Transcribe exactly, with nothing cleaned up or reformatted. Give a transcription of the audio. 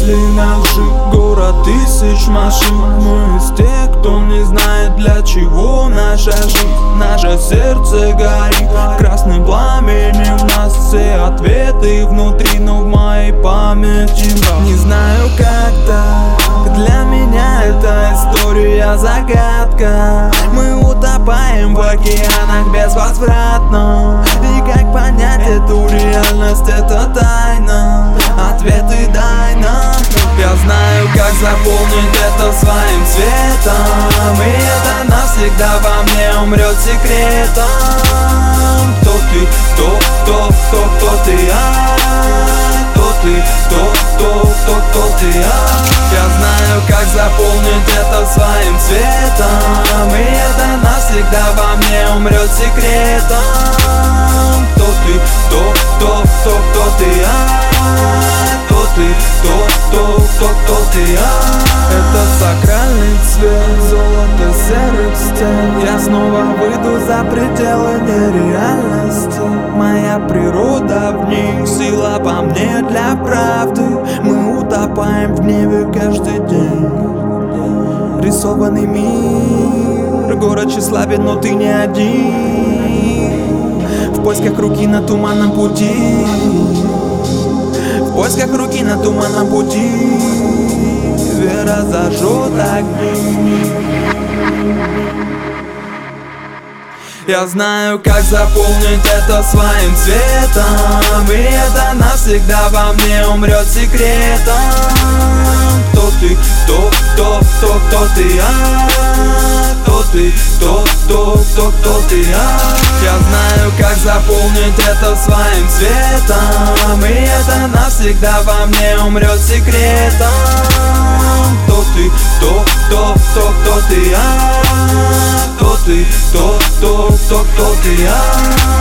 или наши. Город тысяч машин. Мы из тех, кто не знает, для чего наша жизнь. Наше сердце горит красным пламенем. У нас все ответы внутри, но в моей памяти не знаю как так. Для меня эта история загадка. Мы утопаем в океанах безвозвратно. И как понять эту реальность, это тайна. Ответы дай нам. Я знаю, как заполнить это своим цветом. И это навсегда во мне умрет секретом. Кто ты, кто, кто, кто, кто ты, а? Кто ты, кто, кто, кто, кто ты, а? Я знаю, как заполнить это своим цветом. И это навсегда во мне умрет секретом. Кто ты, кто, кто, кто, кто ты, а? Кто ты, кто, кто, кто, кто ты, а? Это сакральный цвет золото-серых стен. Я снова выйду за пределы нереальности. Моя природа в ней, сила по мне для правды. Мы утопаем в гневе каждый день. Рисованный мир, город тщеславен, но ты не один. В поисках руки на туманном пути. В поисках руки на туманном пути. Вера зажжет огни. Я знаю, как заполнить это своим цветом. И это навсегда во мне умрет секретом. Кто ты, кто, кто, кто, кто ты, а? Кто ты, кто, кто, кто, кто ты, а? Я знаю, как заполнить это своим цветом. И это навсегда во мне умрет секретом. Кто ты, кто, кто, кто, кто ты, а? Кто ты, кто, кто, кто, кто ты, а?